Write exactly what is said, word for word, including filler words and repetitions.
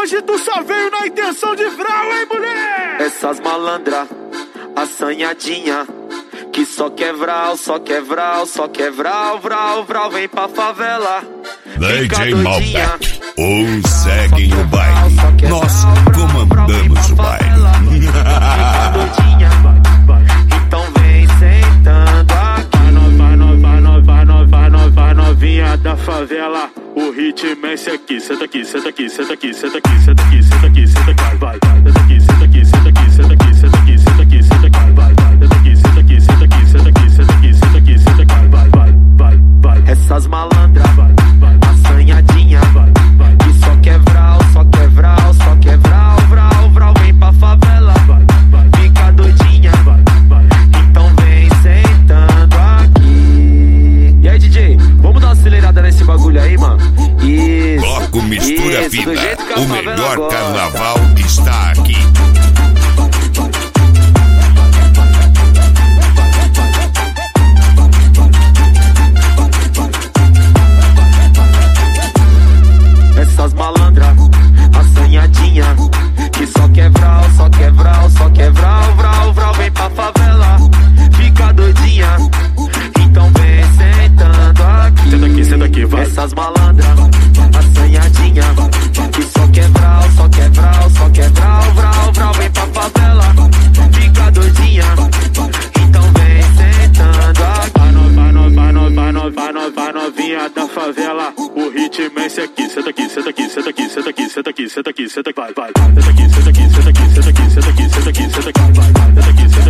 Hoje tu só veio na intenção de vral, hein, mulher? Essas malandra, assanhadinha, que só quer vral, só quer vral, só quer vral, vral, vral, vem pra favela. D J Malbec, ou seguem o baile, nós comandamos o baile. Então vem sentando aqui. Vai nova, nova, nova, nova, novinha da favela. O ritmo é esse aqui, senta aqui, senta aqui, senta aqui, senta aqui, senta aqui, senta aqui, senta aqui, vai, vai, senta aqui, senta aqui, senta aqui, senta aqui, senta aqui, senta aqui, senta aqui, vai, vai, senta aqui, senta aqui, senta aqui, senta aqui, senta aqui, senta aqui, senta aqui, vai, vai, vai, vai. Essas malandras, assanhadinha, que só quer vral, só quer vral, só quer vral, vral, vral, vem pra favela, fica doidinha, então vem sentando aqui. E aí, D J, vamos dar uma acelerada nesse bagulho aí, mano? Isso. Bloco Mistura Isso, Fina, o melhor gosta. carnaval está aqui. Essas malandra, assanhadinha, que só quer vral, só quer vral, só quer vral, vral, vral, vem pra favela, fica doidinha, então vem sentando aqui. Senta aqui, senta aqui, vai. Essas malandra, assanhadinha, que só quer vral, só quer vral, só quer vral, vral, vral, vem pra favela, fica doidinha, então vem sentando aqui. Vai nova, nova, nova, nova, nova, novinha da favela. O ritmo é esse aqui, senta aqui, senta aqui, senta aqui, senta aqui, senta aqui, senta aqui, senta aqui, vai, vai, senta aqui, senta aqui, senta aqui, senta aqui, senta aqui, senta aqui, senta aqui, vai, vai, senta aqui, senta aqui.